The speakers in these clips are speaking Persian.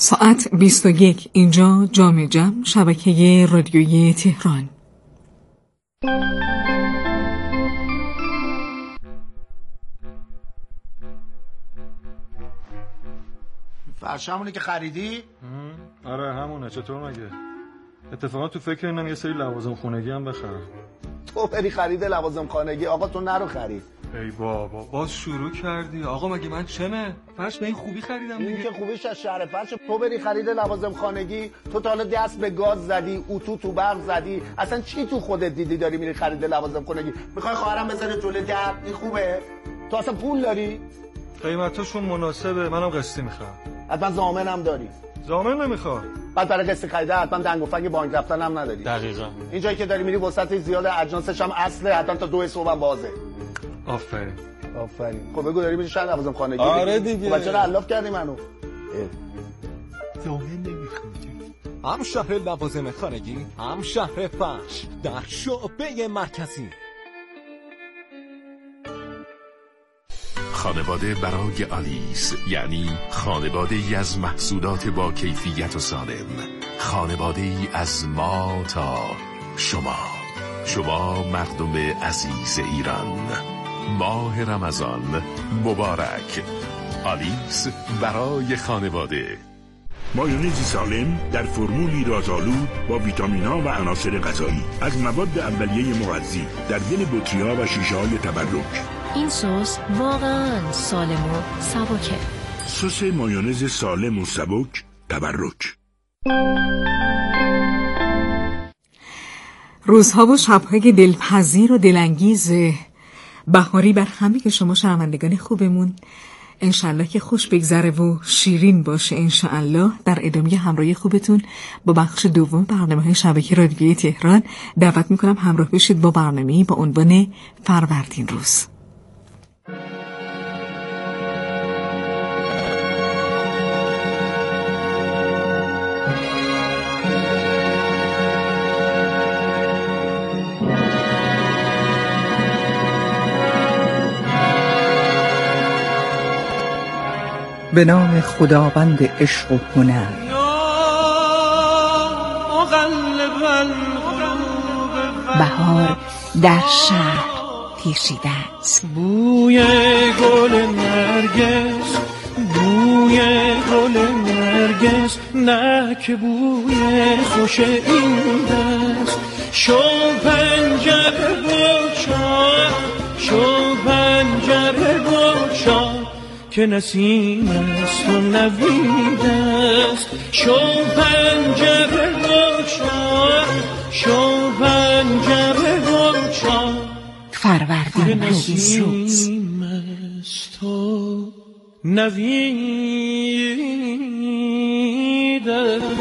ساعت 21 اینجا جام جم، شبکه رادیویی تهران. فرش همونه که خریدی؟ آره همونه. چطور مگه؟ اتفاقا تو فکر اینم یه سری لوازم خونگی هم بخرم. تو بری خرید لوازم خانگی؟ آقا تو نرو خرید. ای بابا باز شروع کردی. آقا مگه من چمه؟ فرش به این خوبی خریدم دیگه. این که خوبیش از شهر فرش. تو بری خرید لوازم خانگی، تو تا حالا دست به گاز زدی، اتو تو برق زدی، اصلا چی تو خودت دیدی داری میری خرید لوازم خانگی؟ میخوای خواهرم بذاره جلوی در؟ این خوبه؟ تو اصلا پول داری؟ قیمتاشون مناسبه، منم قسطی میخوام. حتما ضامنم داری؟ ضامن نمیخوام. بعد برای قسط خریده حتما دنگ و فنگ بانک رفتن هم نداری. دقیقاً. اینجایی که داری میری وسط زیاد اجناسش هم اصله، حتما تا 2 صبح هم بازه. آفرین. خب بگو داری میری شهر لوازم خانگی؟ آره دیگه. خب چرا علاف کردی منو؟ ضامن نمیخوام. هم شهر لوازم خانگی، هم شهر فرش در شعبه مرکزی. خانواده برای آلیس، یعنی خانواده ای از محصولات با کیفیت و سالم، خانواده ای از ما تا شما مردم عزیز ایران. ماه رمضان مبارک. آلیس برای خانواده. مایونز سالم در فرمولی رازآلود با ویتامین‌ها و عناصر غذایی از مواد اولیه مغذی در دل بطری‌ها و شیشه‌های تبرک. این سس واقعاً سالم و سبکه. سس مایونز سالم و سبک تبرک. روزها و شب‌های دلپذیر و دلانگیز بهاری بر همه شما شنوندگان خوبمون. انشالله که خوش بگذره و شیرین باشه. انشالله در ادامه همراهی خوبتون با بخش دوم برنامه‌های شبکه رادیویی تهران دعوت میکنم همراه بشید با برنامه‌ای با عنوان فروردین روز. به نام خداوند عشق و هنر. بهار در شهر پیچیده است. بوی گل نرگس، بوی گل نرگس، نه که بوی خوش این دست. شو پنجره گشا، شو پنجره گشا، که نسیم است و نوید است. شو پنجره گشا، شو پنجره گشا، فروردین روز نسیم است و نوید است.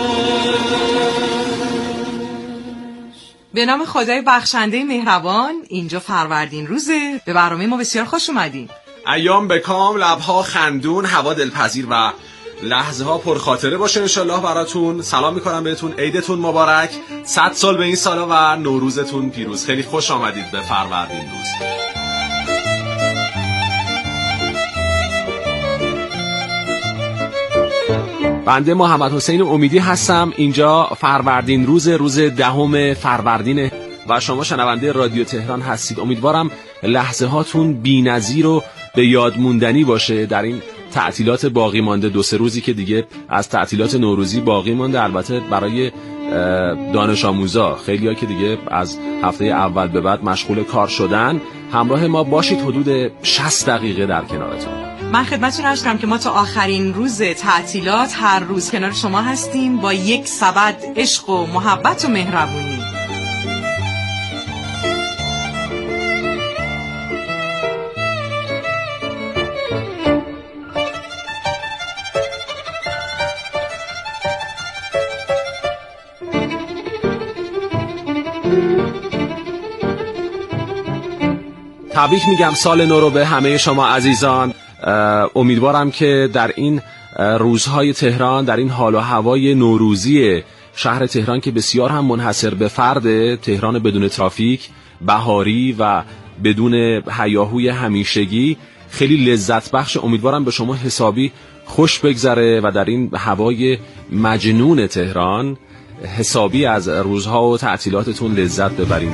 به نام خدای بخشنده مهربان. اینجا فروردین روزه. به برنامه ما بسیار خوش اومدین. ایام به کام، لبها خندون، هوا دلپذیر و لحظه ها پرخاطره باشه انشالله براتون. سلام میکنم بهتون، عیدتون مبارک، 100 سال به این سالا و نوروزتون پیروز. خیلی خوش آمدید به فروردین روز. بنده محمد حسین امیدی هستم. اینجا فروردین روز 10 فروردینه و شما شنونده رادیو تهران هستید. امیدوارم لحظه هاتون بی‌نظیر و به یاد موندنی باشه در این تعطیلات باقی مانده. 2-3 روزی که دیگه از تعطیلات نوروزی باقی مانده. البته برای دانش آموزا، خیلی‌ها که دیگه از هفته اول به بعد مشغول کار شدن، همراه ما باشید حدود 60 دقیقه در کنارتون. من خدمتتون عرض کنم که ما تا آخرین روز تعطیلات هر روز کنار شما هستیم با یک سبد عشق و محبت و مهربونی. تبریک میگم سال نو رو به همه شما عزیزان. امیدوارم که در این روزهای تهران، در این حال و هوای نوروزی شهر تهران که بسیار هم منحصر به فرد، تهران بدون ترافیک، بهاری و بدون هیاهوی همیشگی، خیلی لذت بخش. امیدوارم به شما حسابی خوش بگذره و در این هوای مجنون تهران حسابی از روزها و تعطیلاتتون لذت ببریم.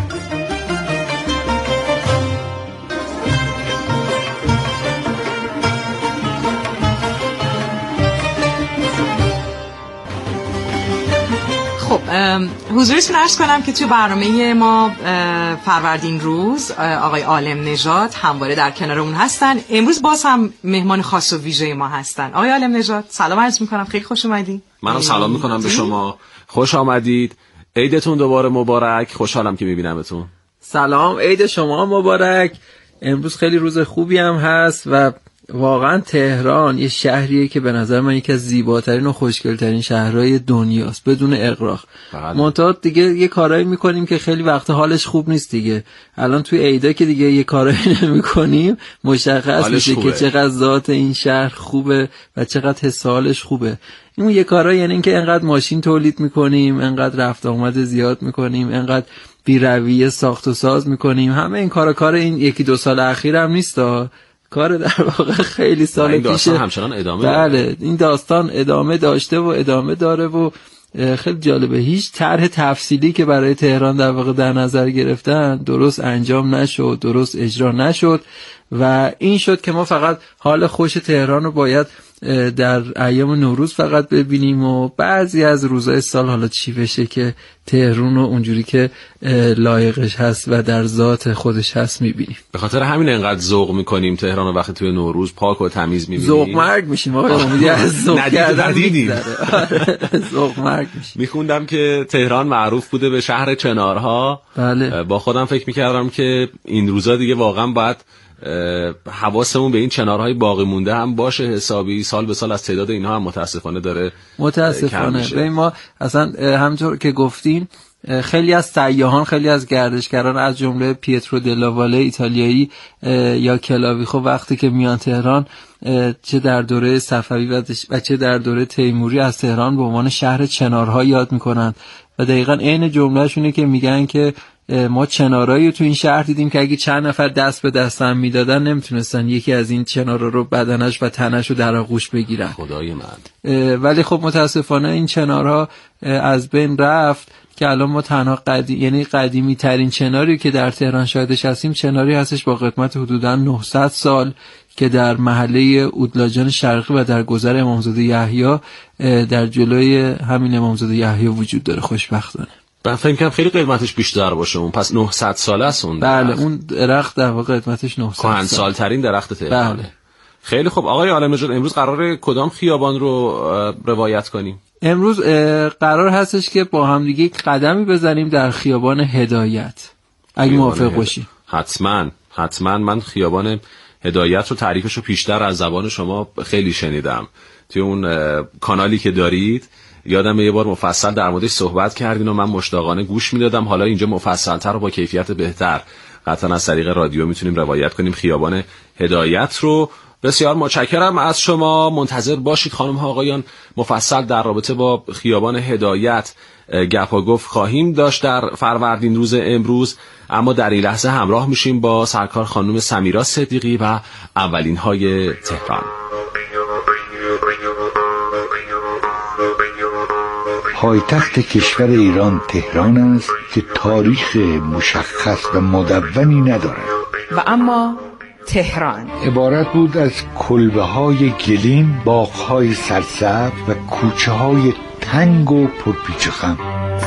خب حضورتون عرض کنم که توی برنامه ما فروردین روز آقای عالم نژاد همواره در کنارمون هستن. امروز باز هم مهمان خاص و ویژه ما هستن. آقای عالم نژاد سلام عرض میکنم، خیلی خوش اومدید. منم سلام میکنم به شما، خوش آمدید. عیدتون دوباره مبارک، خوشحالم که میبینمتون. سلام، عید شما مبارک. امروز خیلی روز خوبی هم هست و واقعا تهران یه شهریه که به نظر من یکی از زیباترین و خوشگلترین شهرهای دنیاست بدون اغراق. منتها دیگه یه کارایی میکنیم که خیلی وقت حالش خوب نیست دیگه. الان توی عیدا که دیگه یه کارایی نمیکنیم مشخص میشه که چقدر ذات این شهر خوبه و چقدر حس حالش خوبه. این یه کارایی یعنی اینکه انقدر ماشین تولید میکنیم، انقدر رفت آمد زیاد میکنیم، انقدر بی‌رویه ساخت و ساز میکنیم. همه این کار این 1-2 سال اخیر هم نیستا، کار در واقع خیلی سال پیشه. این داستان همچنان ادامه داره. این داستان ادامه داشته و ادامه داره و خیلی جالبه. هیچ طرح تفصیلی که برای تهران در واقع در نظر گرفتن درست انجام نشد، درست اجرا نشد و این شد که ما فقط حال خوش تهران رو باید در ایام نوروز فقط ببینیم و بعضی از روزهای سال حالا چی بشه که تهران رو اونجوری که لایقش هست و در ذات خودش هست میبینیم. به خاطر همین انقدر ذوق میکنیم تهران رو وقتی توی نوروز پاک و تمیز میبینیم. ذوق مرگ میشیم آقا، امیدی از ذوق کردن ذوق مرگ میشیم. میخوندم که تهران معروف بوده به شهر چنارها. بله. با خودم فکر میکردم که این روزا دیگه واقعا باید حواسمون به این چنارهای باقی مونده هم باشه حسابی. سال به سال از تعداد اینها هم متاسفانه داره متاسفانه. ببین ما اصلا همونطور که گفتین خیلی از سیاحان، خیلی از گردشگران از جمله پیترو دلاواله ایتالیایی یا کلاویخو وقتی که میان تهران چه در دوره صفوی و چه در دوره تیموری از تهران به عنوان شهر چنارها یاد میکنن و دقیقاً عین جملهشونه که میگن که ما چنارایی تو این شهر دیدیم که اگه چند نفر دست به دست هم میدادن نمیتونستن یکی از این چنارا رو بدنش و تنش رو در آغوش بگیرن. خدای من. ولی خب متاسفانه این چنارها از بین رفت که الان ما تنها قدیمی ترین چناری که در تهران شاهدش هستیم چناری هستش با قدمت حدوداً 900 سال که در محله اودلاجان شرقی و در گذر امامزاده یحیی در جلوی همین امامزاده یحیی وجود داره. خوشبختانه من فکر کنم خیلی قدمتش بیشتر باشه اون، پس 900 ساله است اون درخت. بله اون درخت در واقع قدمتش 900 کهن سالترین درخت تهرانه. بله. خیلی خوب آقای عالم نژاد، امروز قراره کدام خیابان رو روایت کنیم؟ امروز قرار هستش که با هم دیگه قدمی بزنیم در خیابان هدایت اگه موافق باشی. حتما من خیابان هدایت رو تعریفش رو پیشتر از زبان شما خیلی شنیدم توی اون کانالی که دارید. یادم یه بار مفصل در موردش صحبت کردین و من مشتاقانه گوش میدادم. حالا اینجا مفصل‌تر و با کیفیت بهتر قطعا از طریق رادیو میتونیم روایت کنیم خیابان هدایت رو. بسیار متشکرم از شما. منتظر باشید خانم ها آقایان، مفصل در رابطه با خیابان هدایت گپا گفت خواهیم داشت در فروردین روز امروز. اما در این لحظه همراه میشیم با سرکار خانم سمیرا صدیقی و اولین های تهران. پایتخت کشور ایران تهران است که تاریخ مشخص و مدونی ندارد و اما تهران عبارت بود از کلبه‌های گلیم، باغ‌های سرسبز و کوچه‌های تنگ و پرپیچ و خم.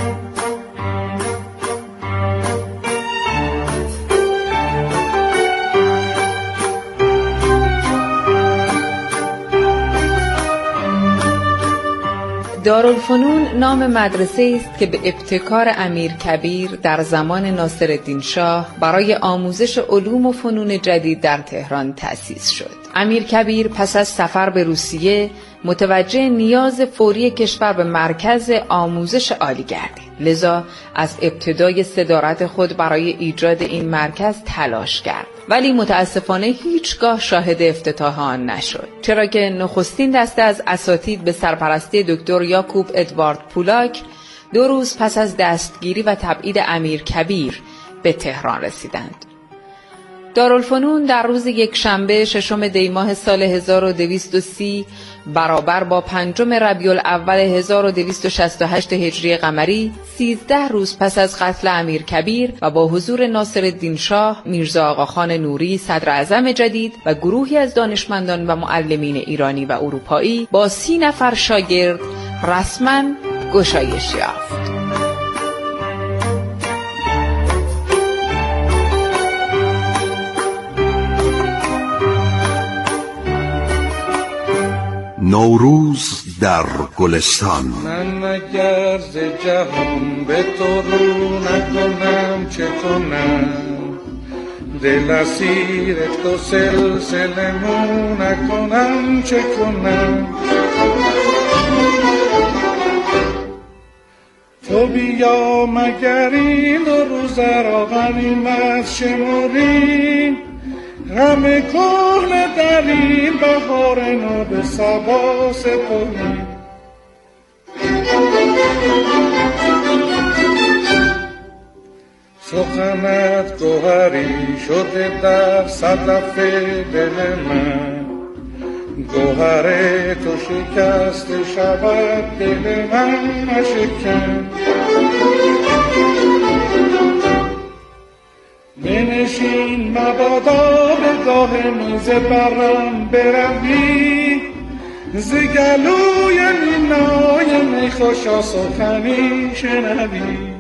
دارالفنون نام مدرسه است که به ابتکار امیرکبیر در زمان ناصرالدین شاه برای آموزش علوم و فنون جدید در تهران تأسیس شد. امیرکبیر پس از سفر به روسیه متوجه نیاز فوری کشور به مرکز آموزش عالی گردید. لذا از ابتدای صدارت خود برای ایجاد این مرکز تلاش کرد، ولی متاسفانه هیچگاه شاهد افتتاح آن نشد، چرا که نخستین دسته از اساتید به سرپرستی دکتر یاکوب ادوارد پولاک 2 روز پس از دستگیری و تبعید امیرکبیر به تهران رسیدند. دارالفنون در روز یکشنبه 6 دی ماه سال 1230 برابر با 5 ربیع الاول 1268 هجری قمری 13 روز پس از قتل امیرکبیر و با حضور ناصرالدین شاه، میرزا آقاخان نوری صدر اعظم جدید و گروهی از دانشمندان و معلمین ایرانی و اروپایی با 30 نفر شاگرد رسما گشایش یافت. نوروز در گلستان. من اگر ز جهان به تو رو نکنم چه کنم، دل اسیر تو سلسله مو نکنم چه کنم. تو بیا مگر این دو روز را غنیمت شمری، غم کهنه در این بهار نو به صبا سپری. سخنت گوهری شده در صدف دل من، گوهر تو شکست شود دل من نشکن. بنشین مبادا به گاه میز برم بروی، ز گلوی نینای می خوشا سخنی شنوی.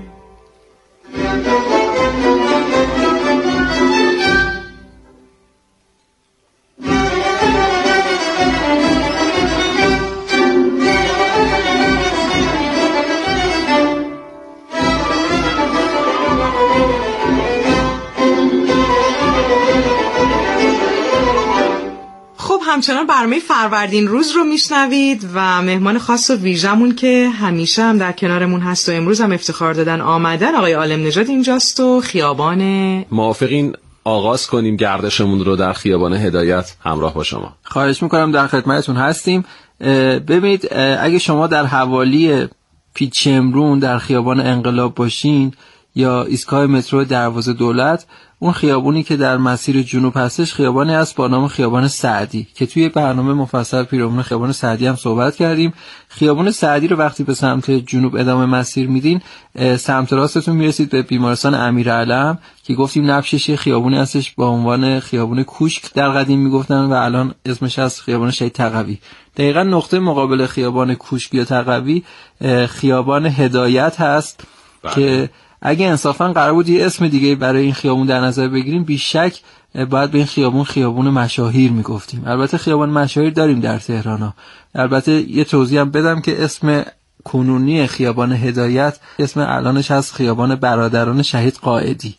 همچنان برنامه فروردین روز رو میشنوید و مهمان خاص و ویژمون که همیشه هم در کنارمون هست و امروز هم افتخار دادن آمدن آقای عالم نژاد اینجاست و خیابان موافقین آغاز کنیم گردشمون رو در خیابان هدایت همراه با شما. خواهش میکنم، در خدمتتون هستیم. ببینید اگه شما در حوالی پیچ شمرون در خیابان انقلاب باشین یا ایستگاه مترو دروازه دولت، اون خیابونی که در مسیر جنوب هستش خیابانی است با نام خیابان سعدی که توی برنامه مفصل پیرامون خیابان سعدی هم صحبت کردیم. خیابان سعدی رو وقتی به سمت جنوب ادامه مسیر میدین، سمت راستتون میرسید به بیمارستان امیرعلم که گفتیم نبشش خیابونی هستش با عنوان خیابون کوشک در قدیم میگفتن و الان اسمش از خیابان شهید تقوی. دقیقاً نقطه مقابل خیابان کوشک یا تقوی خیابان هدایت هست که اگه انصافا قرار بود یه اسم دیگه برای این خیابون در نظر بگیریم، بیشک باید به این خیابون مشاهیر میگفتیم. البته خیابان مشاهیر داریم در تهران ها. البته یه توضیح هم بدم که اسم کنونی خیابان هدایت اسم الانش هست خیابان برادران شهید قائدی.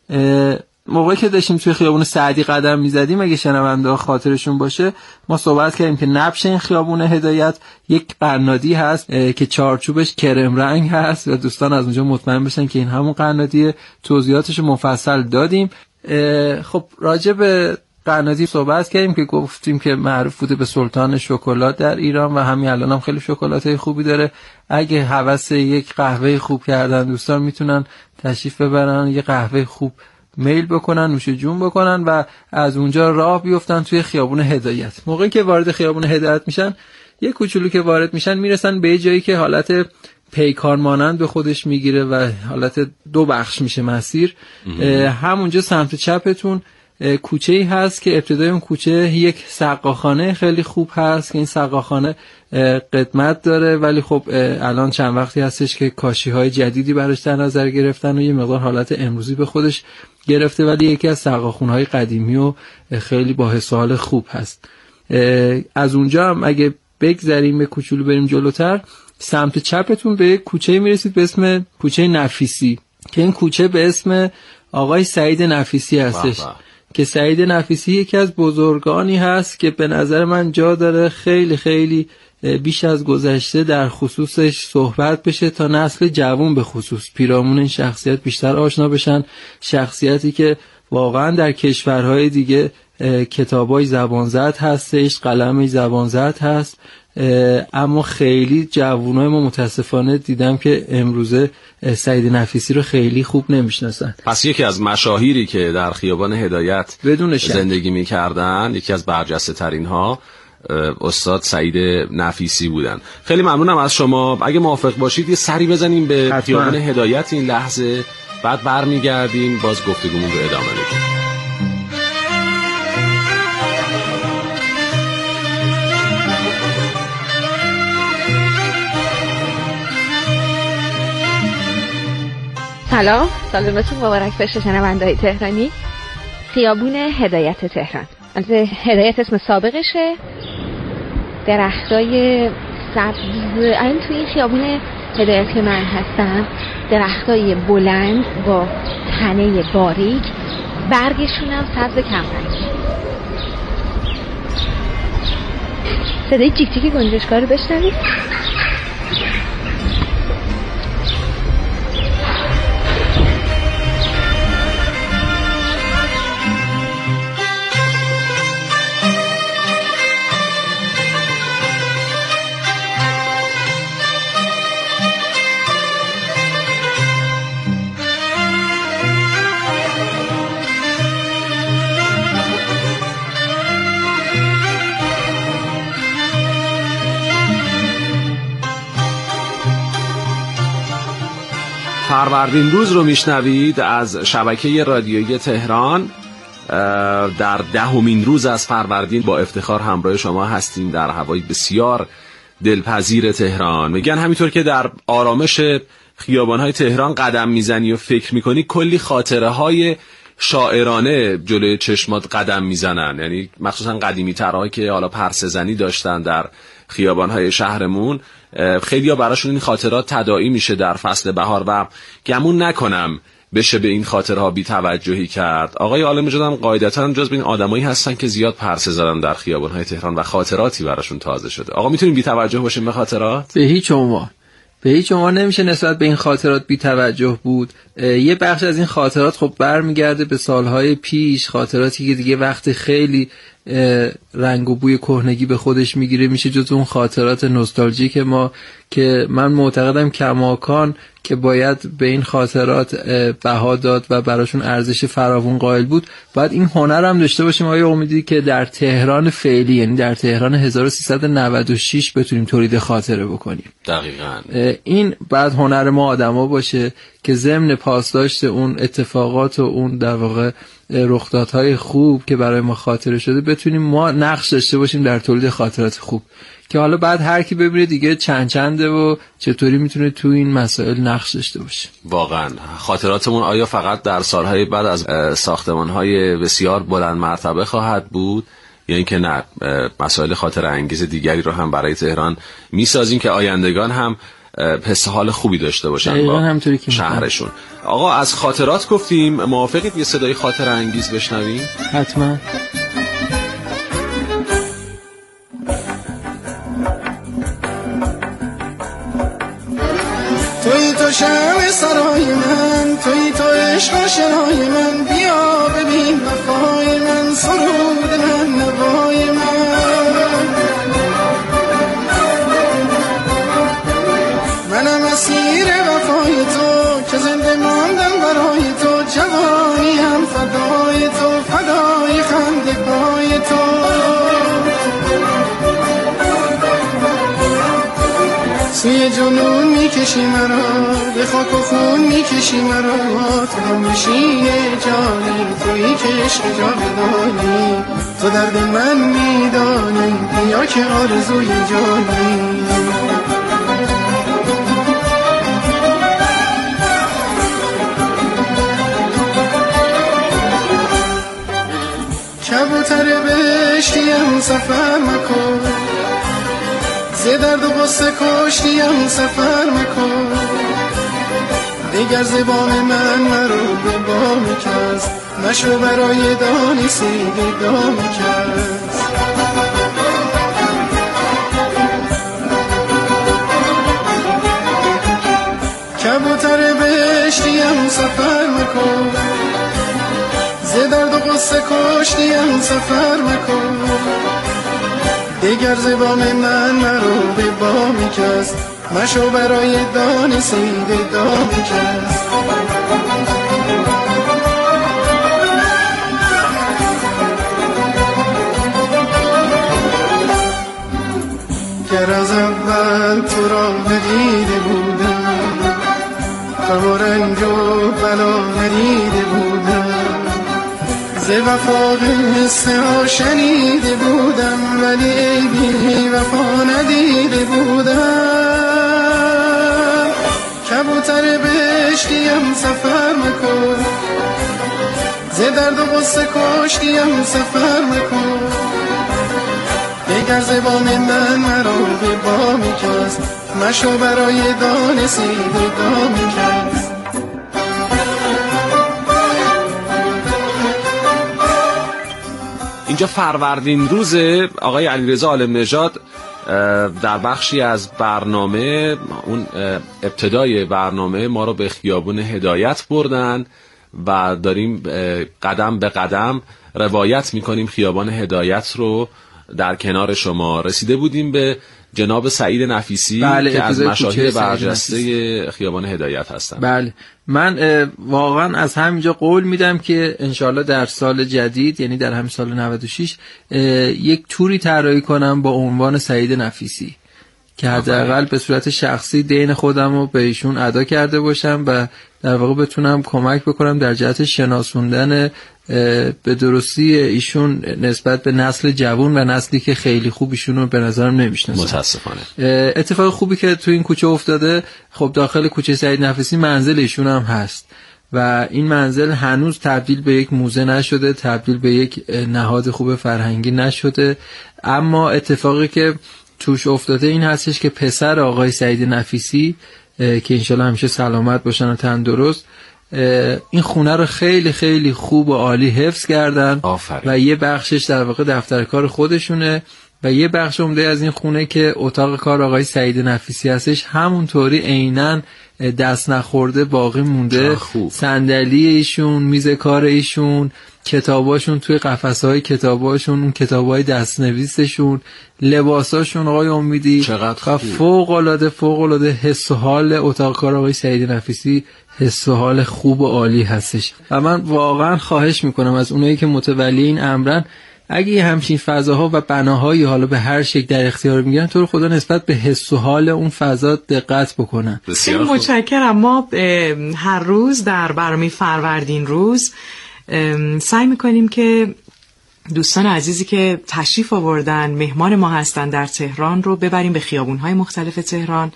موقعی که داشتیم توی خیابون سعدی قدم میزدیم، اگه شنونده ها خاطرشون باشه، ما صحبت کردیم که نبش این خیابون هدایت یک قنادی هست که چارچوبش کرم رنگ هست و دوستان از اونجا مطمئن بشن که این همون قنادیه. توضیحاتش مفصل دادیم. خب راجع به قنادی صحبت کردیم که گفتیم که معروف بوده به سلطان شکلات در ایران و همین الان هم خیلی شکلاتای خوبی داره. اگه هوس یک قهوه خوب کردن دوستان میتونن تشریف ببرن، یه قهوه خوب میل بکنن، نوش جون بکنن و از اونجا راه بیفتن توی خیابون هدایت. موقعی که وارد خیابون هدایت میشن، یه کوچولو که وارد میشن میرسن به جایی که حالت پیکار مانند به خودش میگیره و حالت دو بخش میشه مسیر. همونجا سمت چپتون کوچه‌ای هست که ابتدای اون کوچه یک سقاخانه خیلی خوب هست که این سقاخانه قدمت داره، ولی خب الان چند وقتی هستش که کاشی‌های جدیدی براش در نظر گرفتن و یه مقدار حالت امروزی به خودش گرفته، ولی یکی از سقاخونه‌های قدیمی و خیلی با حال خوب هست. از اونجا هم اگه بگذریم به کوچولو بریم جلوتر، سمت چپتون به کوچه‌ای میرسید به اسم کوچه نفیسی که این کوچه به اسم آقای سعید نفیسی هستش که سعید نفیسی یکی از بزرگانی هست که به نظر من جا داره خیلی خیلی بیش از گذشته در خصوصش صحبت بشه تا نسل جوان به خصوص پیرامون این شخصیت بیشتر آشنا بشن. شخصیتی که واقعا در کشورهای دیگه کتابای زبان زد هستش، قلمش زبان زد هست، اما خیلی جوونای ما متاسفانه دیدم که امروزه سعید نفیسی رو خیلی خوب نمیشناسن. پس یکی از مشاهیری که در خیابان هدایت بدون زندگی میکردن، یکی از برجسته ترین ها استاد سعید نفیسی بودن. خیلی ممنونم از شما. اگه موافق باشید یه سری بزنیم به خیابان هدایت این لحظه، بعد برمیگردیم باز گفتگومون رو ادامه میدیم. سلام، سالمتون مبارک باشه شنونده‌های تهرانی. خیابون هدایت تهران، البته هدایت اسم سابقشه. درختای سبز، الان توی این خیابون هدایت که من هستم درختای بلند با تنه باریک، برگشون هم سبز کمرنگ. صدای جیک جیک گنجشگاه رو بشنوید. فروردین روز رو میشنوید از شبکه رادیویی تهران. در 10مین روز از فروردین با افتخار همراه شما هستیم در هوای بسیار دلپذیر تهران. میگن همینطور که در آرامش خیابان‌های تهران قدم میزنی و فکر میکنی، کلی خاطره های شاعرانه جلوی چشمات قدم میزنن. یعنی مخصوصا قدیمی ترها که حالا پرسه زنی داشتن در خیابان‌های شهرمون، خیلی ها براشون این خاطرات تداعی میشه در فصل بهار و گمون نکنم بشه به این خاطرها بی توجهی کرد. آقای عالم نژاد هم قاعدتاً جز به این آدمایی هستن که زیاد پرسه زدن در خیابان‌های تهران و خاطراتی براشون تازه شده. آقا میتونیم بی توجه باشیم به خاطرات؟ به هیچ عنوان نمیشه نسبت به این خاطرات بی توجه بود. یه بخش از این خاطرات خب برمیگرده به سالهای پیش، خاطراتی که دیگه وقت خیلی رنگ و بوی کهنگی به خودش میگیره، میشه جز اون خاطرات نوستالژیک ما که من معتقدم کماکان که باید به این خاطرات بها داد و براشون ارزش فراوون قائل بود، باید این هنر هم داشته باشیم آیا امیدی که در تهران فعلی، یعنی در تهران 1396 بتونیم تولید خاطره بکنیم. دقیقاً این بعد هنر ما آدما باشه که ضمن پاسداشت اون اتفاقات و اون در واقع رخدادهای خوب که برای ما خاطره شده بتونیم ما نقش داشته باشیم در تولید خاطرات خوب، که حالا بعد هر کی ببینه دیگه چنده و چطوری میتونه تو این مسائل نقش داشته باشه. واقعا خاطراتمون آیا فقط در سالهای بعد از ساختمانهای بسیار بلند مرتبه خواهد بود یا اینکه نه، مسائل خاطر انگیز دیگری رو هم برای تهران میسازیم که آیندگان هم حس حال خوبی داشته باشن با شهرشون. آقا از خاطرات گفتیم، موافقید یه صدای خاطر انگیز بشنویم؟ حتما. توی تو شمع سرای من، توی تو عشق شنای من، بیا ببین وفای من، سرود من، نوای من. منم اسیر وفای تو که زنده ماندم برای تو، جوانی هم فدای تو، فدای خنده‌های تو. سوی جنون میکشی مرا، به خاک و خون میکشی مرا، تو همیشه جانی، تویی که عشق جاودانی، تو درد من میدانی، بیا که آرزوی جانی. کبوتر بهشتیم سفر مکن، ز درد و غصه کشتیم سفر مکن، دیگر زبان من مرو به بام کس، نشو برای دانی سیدی دام کس. کبوتر بهشتیم سفر مکن، ز درد و قصه کشتیم سفر مکن، دگر زبام من مرو به بامی کس، مشو برای دان سید دامی کس. گر از اول تو را ندیده بودم، غم و رنج و بلا ندیده بودم، ز وفا قصه ها شنیده بودم، ولی ای بی وفا ندیده بودم. کبوتر بهشتیم سفر مکن، ز درد و غصه کشتیم سفر مکن، دگر زبام من مرا به بامی کس، مشو برای دان سید دامی کس. اینجا فروردین روز آقای علیرضا عالم نژاد در بخشی از برنامه، اون ابتدای برنامه، ما رو به خیابون هدایت بردن و داریم قدم به قدم روایت میکنیم خیابان هدایت رو در کنار شما. رسیده بودیم به جناب سعید نفیسی که از مشاهیر برجسته خیابان هدایت هستن. بله، من واقعا از همینجا قول میدم که انشالله در سال جدید، یعنی در همین سال 96، یک توری طراحی کنم با عنوان سعید نفیسی که حداقل به صورت شخصی دین خودم رو به ایشون ادا کرده باشم و در واقع بتونم کمک بکنم در جهت شناسوندن به درستی ایشون نسبت به نسل جوان و نسلی که خیلی خوب ایشون رو به نظرم نمیشناسن. متاسفانه اتفاق خوبی که تو این کوچه افتاده، خب داخل کوچه سعید نفیسی منزل ایشون هم هست و این منزل هنوز تبدیل به یک موزه نشده، تبدیل به یک نهاد خوب فرهنگی نشده، اما اتفاقی که توش افتاده این هستش که پسر آقای سعید نفیسی که انشالله همیشه سلامت باشن و تندرست، این خونه رو خیلی خیلی خوب و عالی حفظ کردن. و یه بخشش در واقع دفتر کار خودشونه و یه بخش عمده از این خونه که اتاق کار آقای سعید نفیسی هستش همونطوری عیناً دست نخورده باقی مونده. صندلی ایشون، میز کار ایشون، کتاباشون توی قفسه‌های کتاباشون، اون کتابای دستنویسشون، لباساشون آقای امیدی، چقدر فوق العاده حس و حال اتاق کار آقای سعید نفیسی حس و حال خوب و عالی هستش. و من واقعا خواهش میکنم از اونایی که متولی این امرن، اگه همچین فضاها و بناهایی حالا به هر شکل در اختیار میگیرن، تو رو خدا نسبت به حس و حال اون فضا دقت بکنن. بسیار متشکرم. ما هر روز در برنامه فروردین روز سعی میکنیم که دوستان عزیزی که تشریف آوردن، مهمان ما هستن در تهران، رو ببریم به خیابون‌های مختلف تهران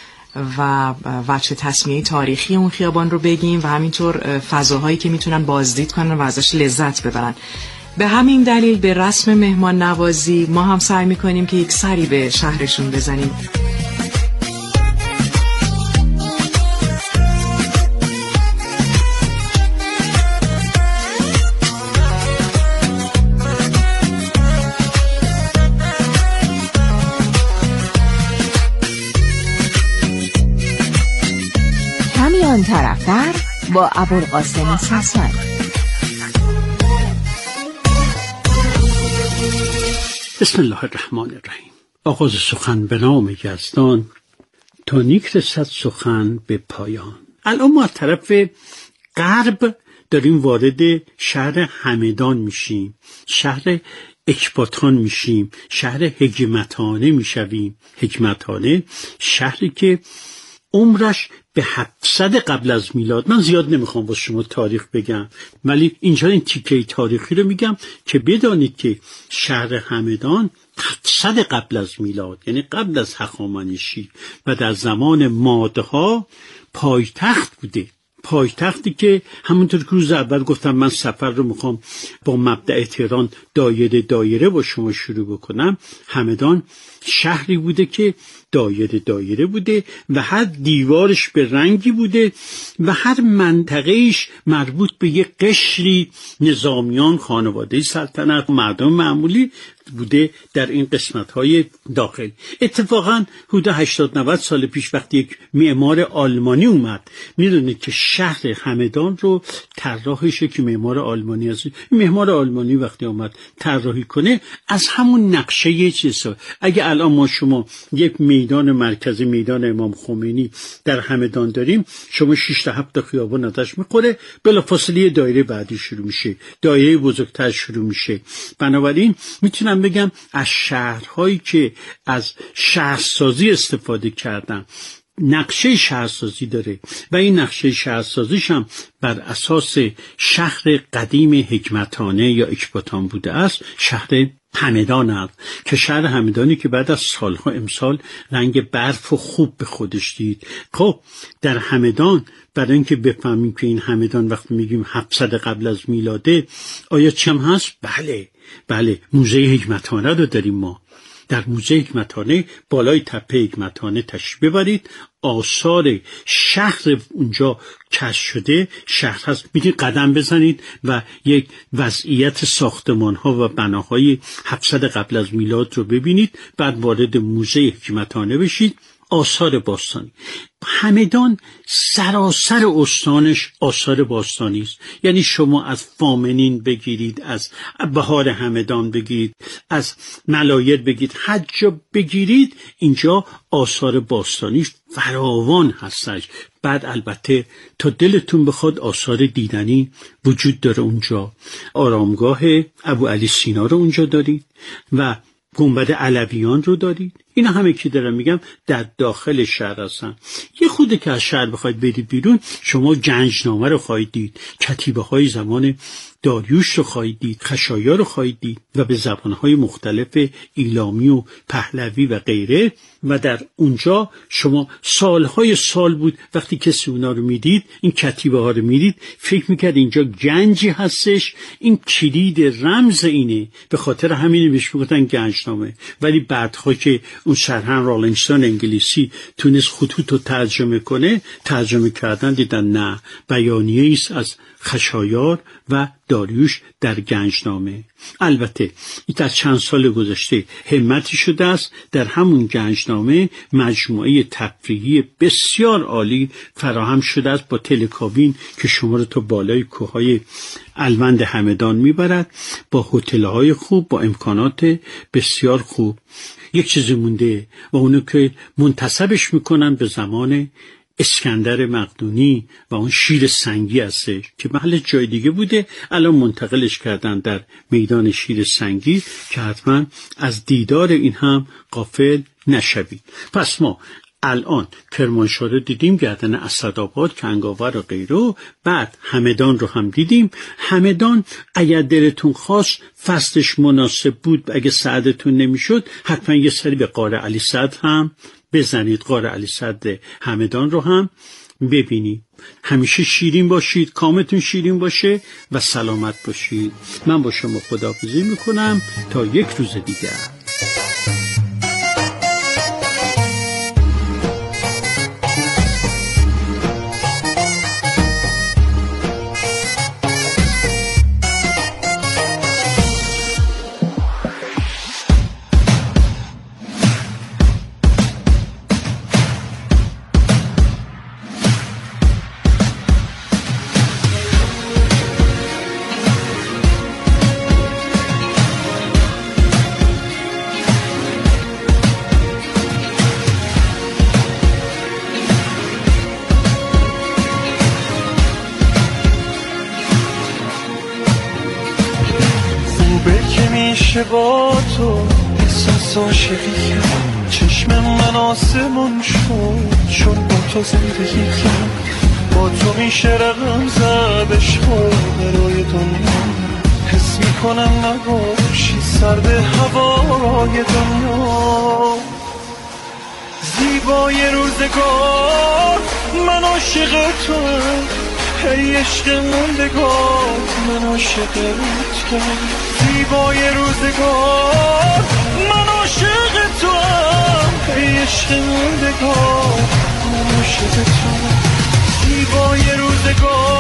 و وجه تسمیه تاریخی اون خیابان رو بگیم و همینطور فضاهایی که میتونن بازدید کنن و ازش لذت ببرن. به همین دلیل به رسم مهمان نوازی ما هم سعی میکنیم که یک سری به شهرشون بزنیم. کمیان طرفدر با ابوالقاسم ساسان. بسم الله الرحمن الرحیم. آغاز سخن به نام یزدان تا نیک رسد سخن به پایان. الان ما از طرف غرب داریم وارد شهر همدان میشیم، شهر اکباتان میشیم، شهر حکمتانه میشویم. حکمتانه شهری که عمرش به 700 قبل از میلاد، من زیاد نمیخوام با شما تاریخ بگم ولی اینجا این تیکه تاریخی رو میگم که بدانید که شهر همدان 700 قبل از میلاد، یعنی قبل از هخامنشی و در زمان مادها پایتخت بوده. پایتختی که همونطور که روز اول گفتم من سفر رو میخوام با مبدأ تهران دایره با شما شروع بکنم. همدان شهری بوده که دایره بوده و هر دیوارش به رنگی بوده و هر منطقهش مربوط به یک قشری نظامیان، خانواده سلطنت، مردم معمولی بوده در این قسمت‌های داخل. اتفاقاً حدود 80-90 سال پیش وقتی یک معمار آلمانی اومد، میدونید که شهر همدان رو طراحش که معمار آلمانی است. معمار آلمانی وقتی اومد طراحی کنه از همون نقشه یه چیز. اگه الان ما شما یک میدان مرکزی، میدان امام خمینی در همدان داریم، شما 6 تا 7 تا خیابان ازش میخوره، بلافاصله دایره بعدی شروع میشه، دایره بزرگتر شروع میشه. بنابراین میتونم بگم از شهرهایی که از شهرسازی استفاده کردن نقشه شهرسازی داره و این نقشه شهرسازیش هم بر اساس شهر قدیم حکمتانه یا اکباتان بوده است، شهر همدان است که شهر همدانی که بعد از سالها امسال رنگ برف و خوب به خودش دید. خب در همدان برای اینکه بفهمیم که این همدان وقتی میگیم 700 قبل از میلاده آیا چم هست؟ بله موزه حکمتانه رو داریم ما. در موزه حکمتانه بالای تپه حکمتانه تشریف ببرید، آثار شهر اونجا کشف شده، شهر هست، میتونید قدم بزنید و یک وضعیت ساختمان ها و بناهای 700 قبل از میلاد رو ببینید، بعد وارد موزه حکمتانه بشید. آثار باستانی همدان سراسر استانش آثار باستانی است. یعنی شما از فامنین بگیرید، از بهار همدان بگیرید، از ملایر بگیرید، هر جا بگیرید اینجا آثار باستانیش فراوان هستش. بعد البته تا دلتون بخواد آثار دیدنی وجود داره اونجا. آرامگاه ابو علی سینا رو اونجا دارید و گنبد علویان رو دارید. اینا همه که دارم میگم در داخل شهر هستن. یه خوده که از شهر بخواید برید بیرون، شما گنجنامه رو خواهید دید، کتیبه های زمان داریوش رو خواهید دید، خشایار رو خواهید دید و به زبانهای مختلف ایلامی و پهلوی و غیره. و در اونجا شما سالهای سال بود وقتی کسی اونا رو میدید، این کتیبه ها رو میدید، فکر میکرد اینجا گنجی هستش، این کلید رمز اینه، به خاطر همین بهش میگفتن گنجنامه. ولی بعدها که اون سرهنگ رالینگستون انگلیسی تونست خطوط رو ترجمه کردن، دیدن نه، بیانیه است از خشایار و داریوش در گنجنامه. البته این در چند سال گذشته همتی شده است، در همون گنجنامه مجموعه تفریحی بسیار عالی فراهم شده است با تلکابین که شما رو تا بالای کوههای الوند همدان میبرد، با هتل‌های خوب، با امکانات بسیار خوب. یک چیزی مونده و اونو که منتسبش میکنن به زمان اسکندر مقدونی و اون شیر سنگی هستش که محل جای دیگه بوده، الان منتقلش کردن در میدان شیر سنگی که حتما از دیدار این هم غافل نشوید. پس ما الان کرمانشاه رو دیدیم، گردن اسدآباد، کنگاور و غیره، بعد همدان رو هم دیدیم. همدان اگر دلتون خواست فصلش مناسب بود، اگه سعدتون نمیشد حتما یه سری به غار علی صدر هم بزنید، غار علی صدر همدان رو هم ببینید. همیشه شیرین باشید، کامتون شیرین باشه و سلامت باشید. من با شما خداحافظی میکنم تا یک روز دیگر. با تو احساس عاشقی کرد، چشم من آسمون شد چون با تو زندگی کرد. با تو میشه رقم زد عشق برای دنیا، حس میکنم نباشی سرد هوای دنیا. زیبای روزگار من عاشق توام، ای عشق موندگار من عاشقت کردم. زیبای روزگار من عاشق توام، ای عشق موندگار خاموشه به تو زیبای روزگار